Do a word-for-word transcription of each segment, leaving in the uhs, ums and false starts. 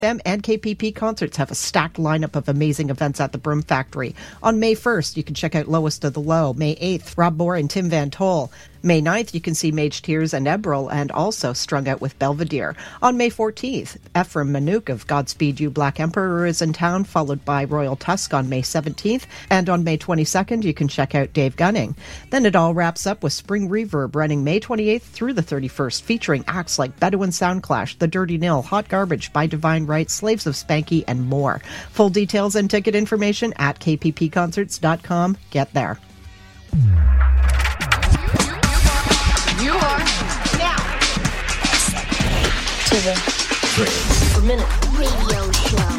Them and K P P Concerts have a stacked lineup of amazing events at the Broom Factory. On May first, you can check out Lowest of the Low. May eighth, Rob Moore and Tim Van Toll. May ninth, you can see Mage Tears and Ebril, and also Strung Out with Belvedere. On May fourteenth, Ephraim Manouk of Godspeed You Black Emperor is in town, followed by Royal Tusk on May seventeenth. And on May twenty-second, you can check out Dave Gunning. Then it all wraps up with Spring Reverb, running May twenty-eighth through the thirty-first, featuring acts like Bedouin Soundclash, The Dirty Nil, Hot Garbage by Divine Right, Slaves of Spanky, and more. Full details and ticket information at k p p concerts dot com. Get there. You are now to the Friends Per Minute radio show.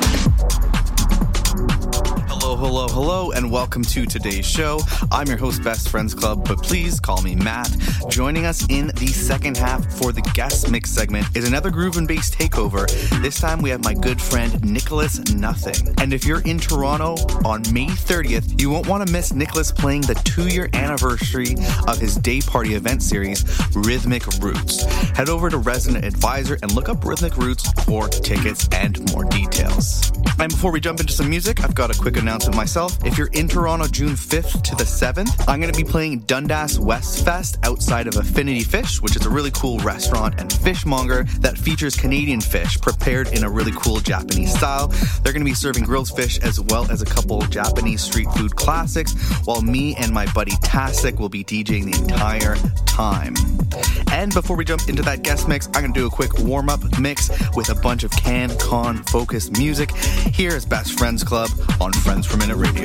Hello, hello, hello, and welcome to today's show. I'm your host, Best Friends Club, but please call me Matt. Joining us in the second half for the guest mix segment is another groove and bass takeover. This time we have my good friend Nicholas Nothing. And if you're in Toronto on May thirtieth, you won't want to miss Nicholas playing the two-year anniversary of his day party event series, Rhythmic Roots. Head over to Resident Advisor and look up Rhythmic Roots for tickets and more details. And before we jump into some music, I've got a quick announcement myself. If you're in Toronto June fifth to the seventh, I'm going to be playing Dundas West Fest outside of Affinity Fish, which is a really cool restaurant and fishmonger that features Canadian fish prepared in a really cool Japanese style. They're going to be serving grilled fish as well as a couple Japanese street food classics, while me and my buddy Tastic will be DJing the entire time. And before we jump into that guest mix, I'm going to do a quick warm-up mix with a bunch of CanCon focused music. Here is Best Friends Club on Friends Per Minute Radio.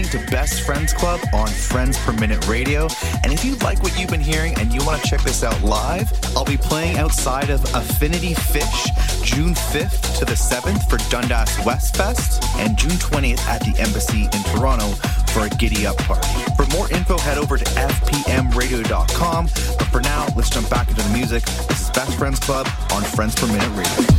to Best Friends Club on Friends Per Minute Radio. And if you like what you've been hearing and you want to check this out live, I'll be playing outside of Affinity Fish June fifth to the seventh for Dundas West Fest and June twentieth at the Embassy in Toronto for a Giddy Up party. For more info, head over to f p m radio dot com. But for now, let's jump back into the music. This is Best Friends Club on Friends Per Minute Radio.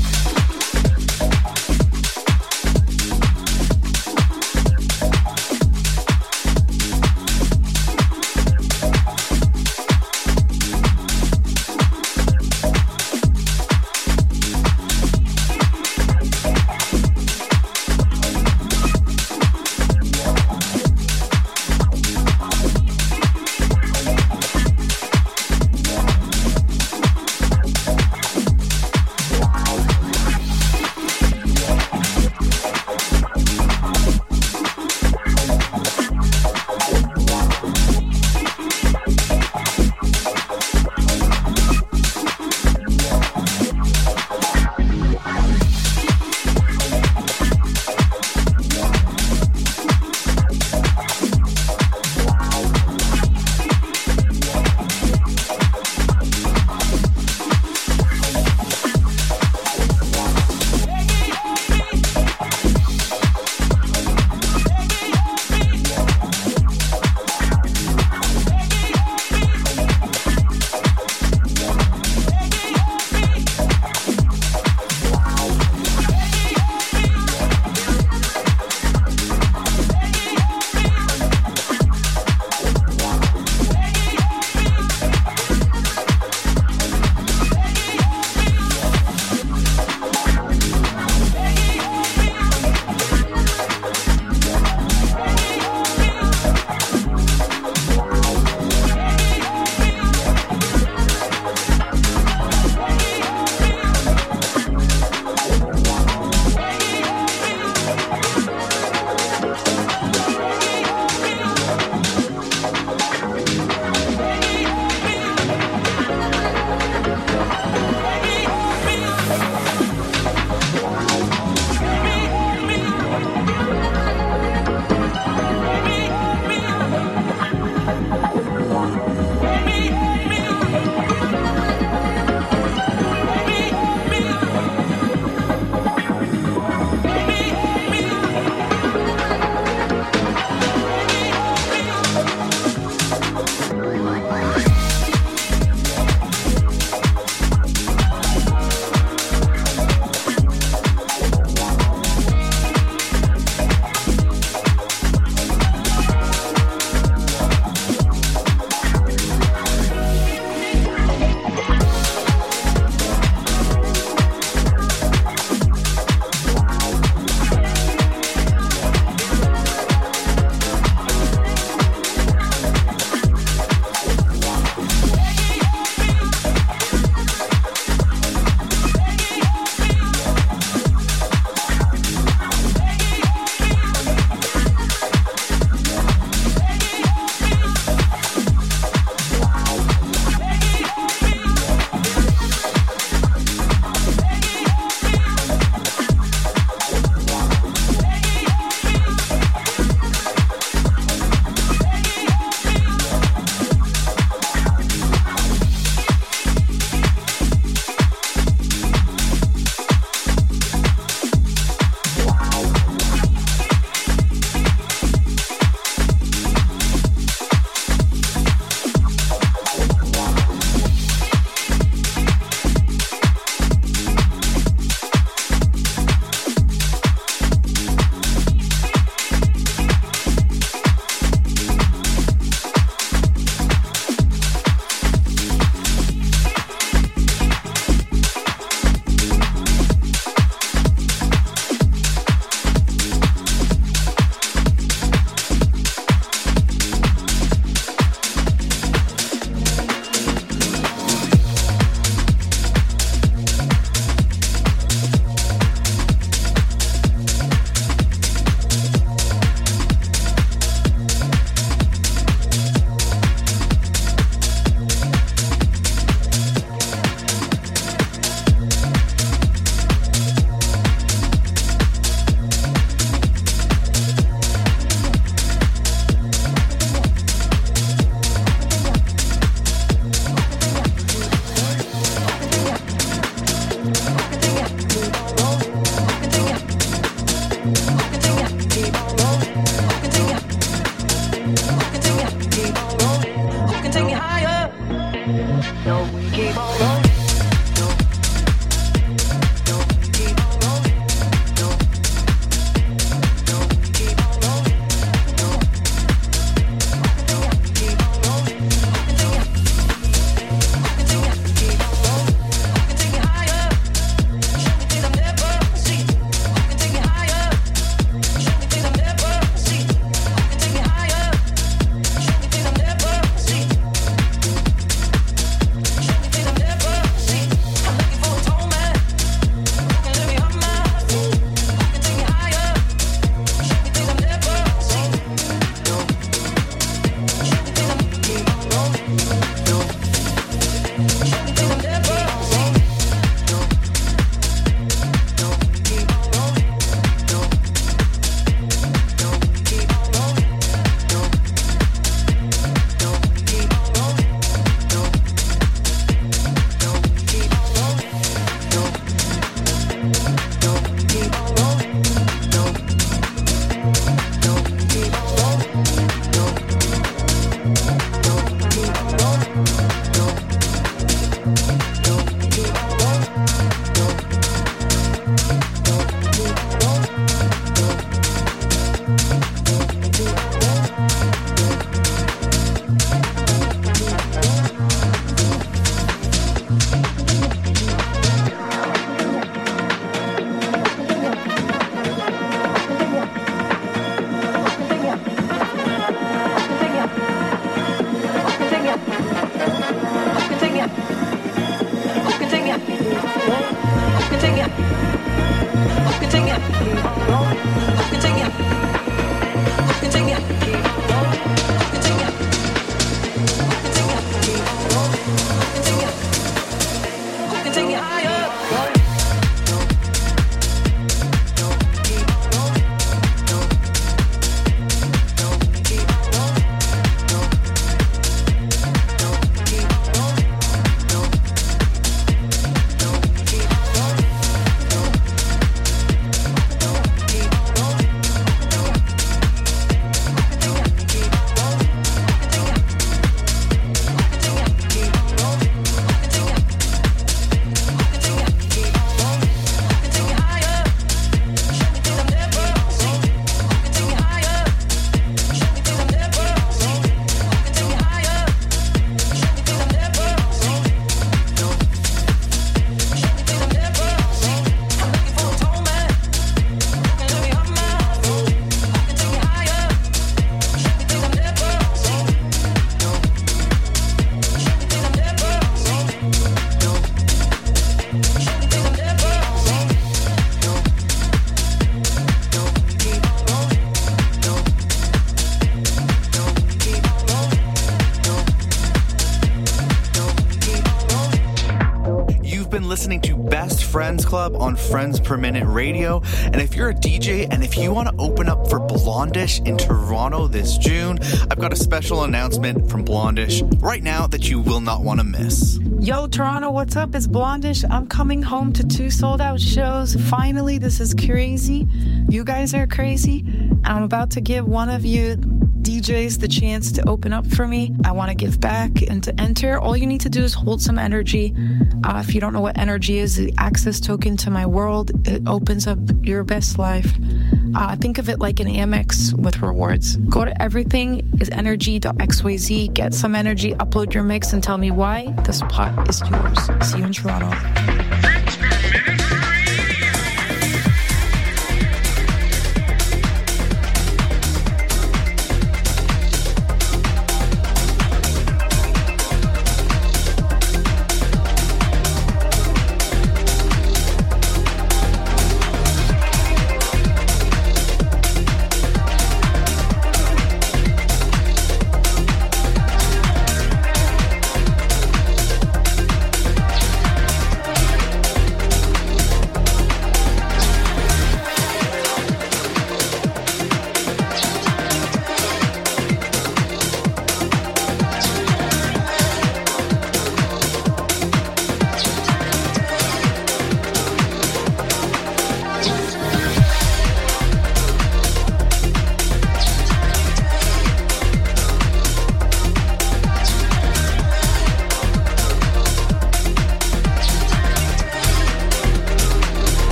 listening to Best Friends Club on Friends Per Minute Radio. And if you're a D J and if you want to open up for Blondish in Toronto this June, I've got a special announcement from Blondish right now that you will not want to miss. Yo, Toronto, what's up? It's Blondish. I'm coming home to two sold-out shows. Finally, this is crazy. You guys are crazy. I'm about to give one of you D Js the chance to open up for me. I want to give back and to enter. All you need to do is hold some energy. Uh, if you don't know what energy is, the access token to my world, it opens up your best life. Uh, think of it like an Amex with rewards. Go to everything is energy dot x y z, get some energy, upload your mix, and tell me why the spot is yours. See you in Toronto.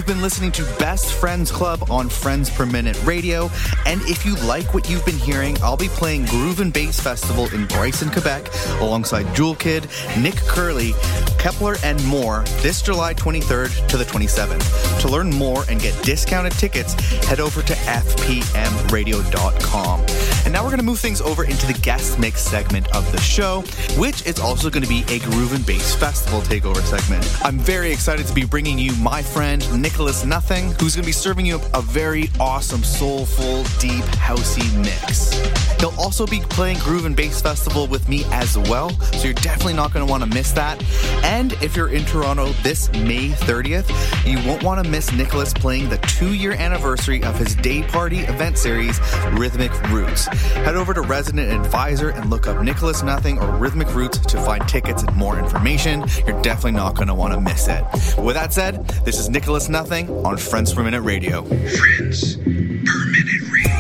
You've been listening to Best Friends Club on Friends Per Minute Radio, and if you like what you've been hearing, I'll be playing Groove and Bass Festival in Bryson, Quebec, alongside Jewel Kid, Nick Curley, Kepler, and more this July twenty-third to the twenty-seventh. To learn more and get discounted tickets, head over to f p m radio dot com. And now we're going to move things over into the guest mix segment of the show, which is also going to be a Groove and Bass Festival takeover segment. I'm very excited to be bringing you my friend Nicholas Nothing, who's going to be serving you a very awesome, soulful, deep, housey mix. He'll also be playing Groove and Bass Festival with me as well, so you're definitely not going to want to miss that. And if you're in Toronto this May thirtieth, you won't want to miss Nicholas playing the two-year anniversary of his day party event series, Rhythmic Roots. Head over to Resident Advisor and look up Nicholas Nothing or Rhythmic Roots to find tickets and more information. You're definitely not going to want to miss it. With that said, this is Nicholas Nothing on Friends Per Minute Radio. Friends Per Minute Radio.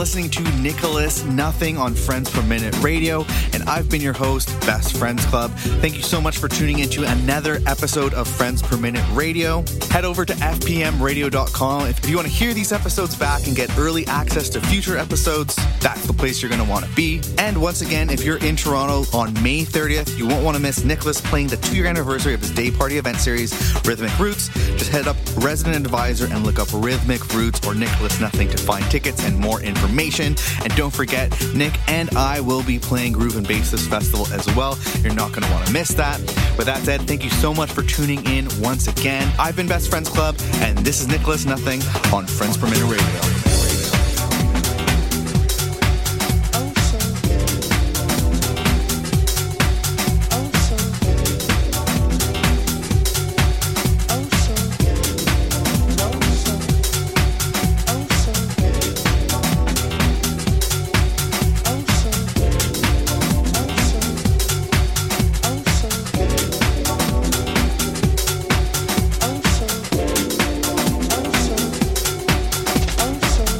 listening to Nicholas Nothing on Friends Per Minute Radio, and I've been your host, Best Friends Club. Thank you so much for tuning into another episode of Friends Per Minute Radio. Head over to f p m radio dot com if you want to hear these episodes back and get early access to future episodes. That's the place you're going to want to be. And once again, if you're in Toronto on May thirtieth, you won't want to miss Nicholas playing the two-year anniversary of his day party event series, Rhythmic Roots. Just head up Resident Advisor and look up Rhythmic Roots or Nicholas Nothing to find tickets and more information. And don't forget, Nick and I will be playing Groove and Bass this festival as well. You're not going to want to miss that. With that said, thank you so much for tuning in once again. I've been Best Friends Club, and this is Nicholas Nothing on Friends Per Minute Radio. Also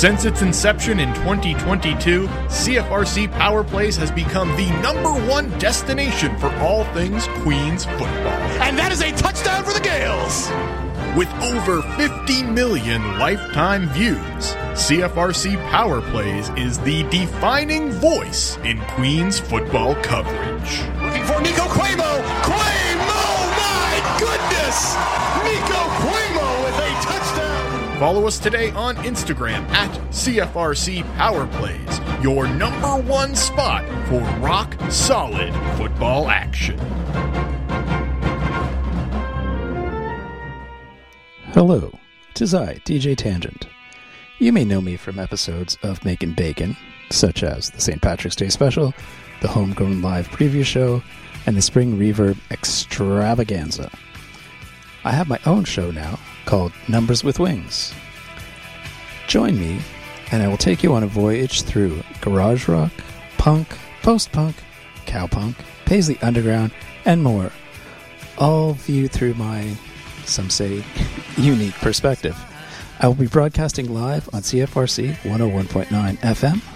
Since its inception in twenty twenty-two, C F R C Power Plays has become the number one destination for all things Queens football. And that is a touchdown for the Gales! With over fifty million lifetime views, C F R C Power Plays is the defining voice in Queens football coverage. Looking for Nico Cuomo! Cuomo! My goodness! Nico Cuomo with a touchdown! Follow us today on Instagram at C F R C Power Plays, your number one spot for rock solid football action. Hello, 'tis I, D J Tangent. You may know me from episodes of Makin' Bacon, such as the Saint Patrick's Day Special, the Homegrown Live Preview Show, and the Spring Reverb Extravaganza. I have my own show now called Numbers with Wings. Join me, and I will take you on a voyage through garage rock, punk, post-punk, cowpunk, Paisley Underground, and more, all viewed through my, some say, unique perspective. I will be broadcasting live on C F R C one oh one point nine F M